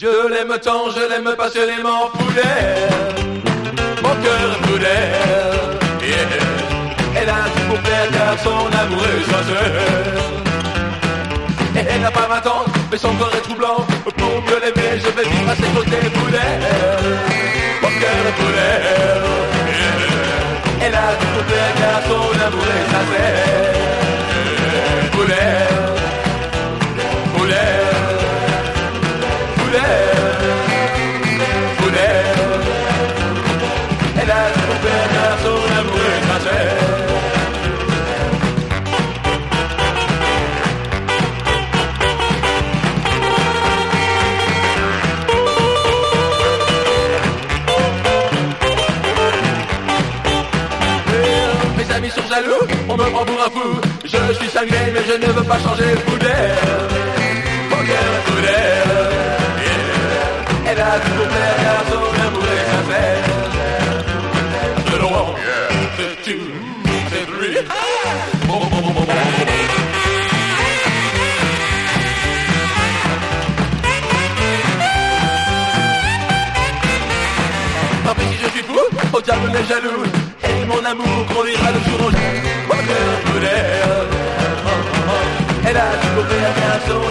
Je l'aime tant, je l'aime passionnément, poulet. Mon cœur est poulet. Yeah. Elle a tout pour plaire car son amour est sincère. Et elle n'a pas 20 ans, mais son corps est troublant. Pour mieux l'aimer, je vais vivre à ses côtés, poulet. Mon cœur est poulet. Yeah. Elle a tout pour plaire car son amour est sincère. Poulet. Poulet. Elle a tout pour faire car son amour est sincère. Mes amis sont jaloux, on me prend pour un fou. Je suis cinglé mais je ne veux pas changer poulet. Mon cœur est poulet. Elle a tout pour plaire car son amour est sincère. C'est one, c'est two, c'est three. Tant pis si je suis fou, au diable les jaloux. Et mon amour conduira le jour au jour. Mon cœur poulet. Elle a tout pour plaire car son